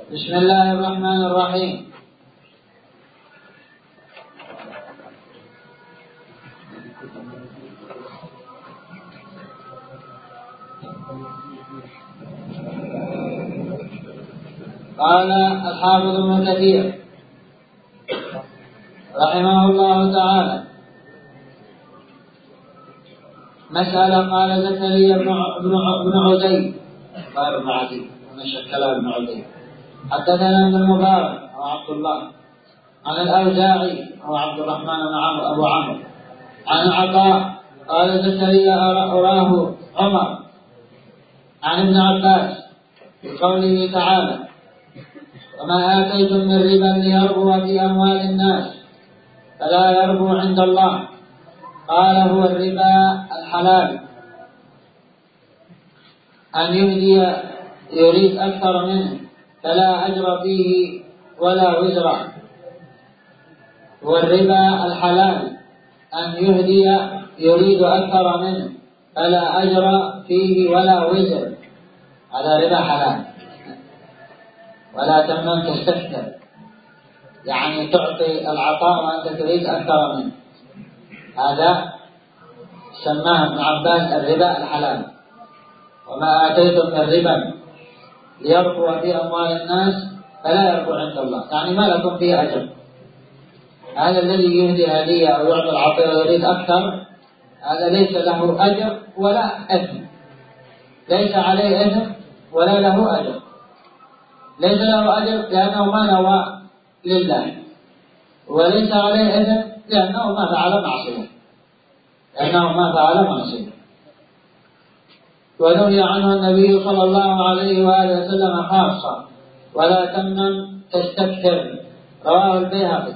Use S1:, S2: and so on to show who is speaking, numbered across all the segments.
S1: بسم الله الرحمن الرحيم. قال الحافظ ابن كثير رحمه الله تعالى: مسألة. قال زكريا بن عزيز قال بن عدي ونشكل بن عزيز: حدثنا ابن المبارك أو عبد الله عن الأوزاعي أو عبد الرحمن بن عمرو أبو عمرو عن عطاء قال زكريا: أراه عمر عن ابن عباس بقوله تعالى: وما آتيتم من ربا ليربو في أموال الناس فلا يربو عند الله. قال: هو الربا الحلال، أن يهدي يريد أكثر منه فلا أجر فيه ولا وزر. هو الربا الحلال أن يهدي يريد أكثر منه فلا أجر فيه ولا وزر. هذا ربا حلال. ولا تمنن تستكثر، يعني تعطي العطاء وأنت تريد أكثر منه. هذا سماه ابن عباس الربا الحلال. وما آتيتم من ربا ليربو في أموال الناس فلا يربو عند الله، يعني ما لكم فيه أجر. هذا الذي يهدي هدية أو يعطي العطية ويريد أكثر، هذا ليس له أجر ولا أثم، ليس عليه أثم ولا له أجر. ليس له أجر لأنه ما نوى لله، وليس عليه أثم لأنه ما فعل معصية. ونهي عنه النبي صلى الله عليه وآله وسلم خاصة: ولا تمنن تستكثر. رواه البيهقي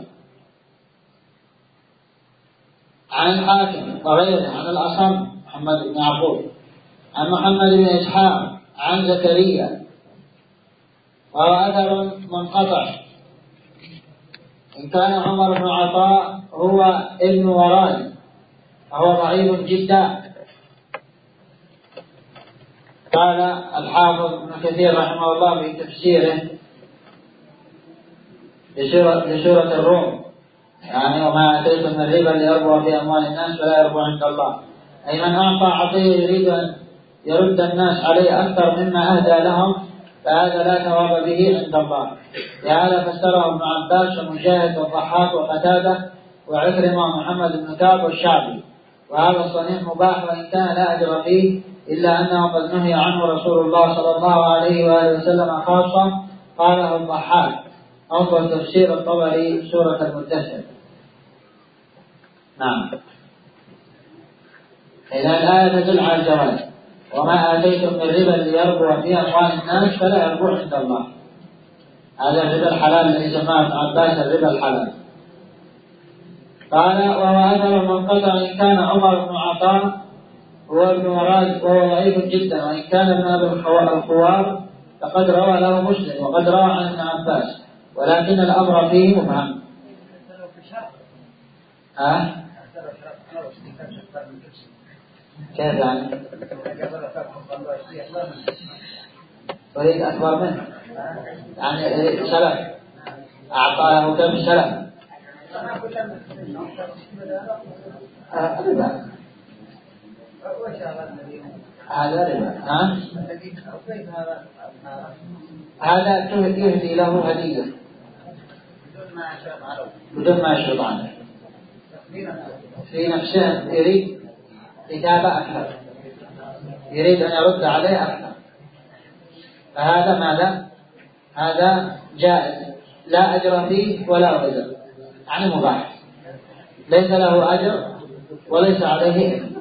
S1: عن الحاكم وغيره عن الأصم محمد بن يعقوب عن محمد بن إسحاق عن زكريا، وهو أثر منقطع. إن كان عمر بن عطاء هو ابن وراد فهو ضعيف جدا. قال الحافظ ابن كثير رحمه الله في تفسيره لسورة الروم، يعني وما آتيتم من ربا ليربو في أموال الناس فلا يربو عند الله، أي من أعطى عطية يريد أن يرد الناس عليه أكثر مما أهدى لهم فهذا لا ثواب به عند الله. لهذا فسره ابن عباس ومجاهد والضحاك وقتادة وعكرمة ومحمد بن كعب والشعبي. وهذا الصنيع مباح وإن كان لا أجر فيه، إلا أنه قد نهي عنه رسول الله صلى الله عليه وآله وسلم خاصة. قاله الضحاك. انظر تفسير الطبري سورة المدثر. نعم. إذا الآية تدل على الجواز. وما آتيتم من ربا ليربو في أموال الناس فلا يربو عند الله. هذا الربا الحلال الذي سماه ابن عباس الربا الحلال. قال: وهو أثر منقطع. إن كان عمر بن عطاء هو ابن وراد وهو ضعيف جدا، وإن كان ابن أبي الخوار فقد روى له مسلم وقد روى عن ابن عباس، ولكن الأمر فيه مبهم. كيف يعني؟ تريد أكبر منه؟ يعني سلف أعطى له كم سلف؟ ربا. هذا ربا. هذا يهدي له هدية بدون ما يشرط عنه في نفسه، يريد كتابة أكثر، يريد أن يرد عليه أكثر، فهذا ماذا؟ هذا جائز لا أجر فيه ولا وزر، يعني مباح، ليس له أجر وليس عليه إثم.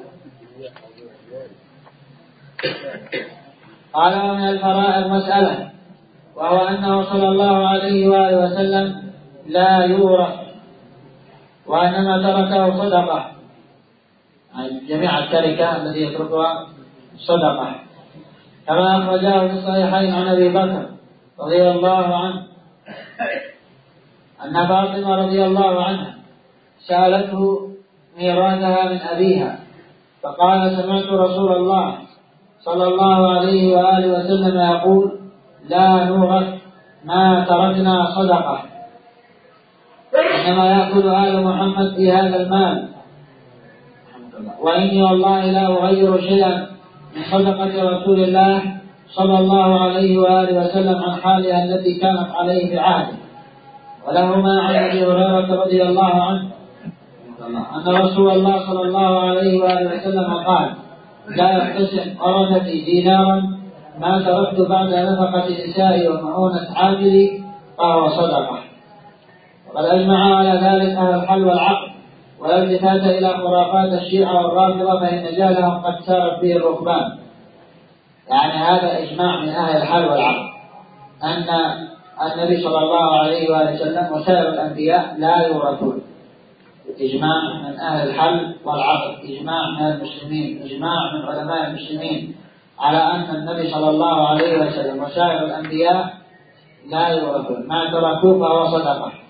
S1: قال: ومن الفرائض مسألة، وهو أنه صلى الله عليه وآله وسلم لا يورث، وإنما تركه صدقة، يعني جميع التركة التي يتركها صدقة، كما أخرجاه في الصحيحين عن أبي بكر رضي الله عنه أن فاطمة رضي الله عنها سألته ميراثها من أبيها، فقال: سمعت رسول الله صلى الله عليه وآله وسلم يقول: لا نورث ما تركنا صدقة، إنما يأكل آل محمد في هذا المال، وإني والله لا أغير شيئا من صدقة رسول الله صلى الله عليه وآله وسلم عن حالها التي كانت عليه بعهده. ولهما عن أبي هريرة رضي الله عنه أن رسول الله صلى الله عليه وآله وسلم قال: لا يقتسم ورثتي دينارا ما تركت بعد نفقة نسائي ومعونة عاملي فهو صدقة. وقد أجمع على ذلك أهل الحل والعقل، ولا التفات إلى خرافات الشيعة والرافضة فإن جهلهم قد سارت به الركبان. يعني هذا إجماع من أهل الحل والعقل أن النبي صلى الله عليه وآله وسلم وسائر الأنبياء لا يورثون. إجماع من أهل الحل والعقل، إجماع من المسلمين، إجماع من علماء المسلمين على أن النبي صلى الله عليه وسلم وسائر الأنبياء لا يورثون، ما تركوه فهو صدقة.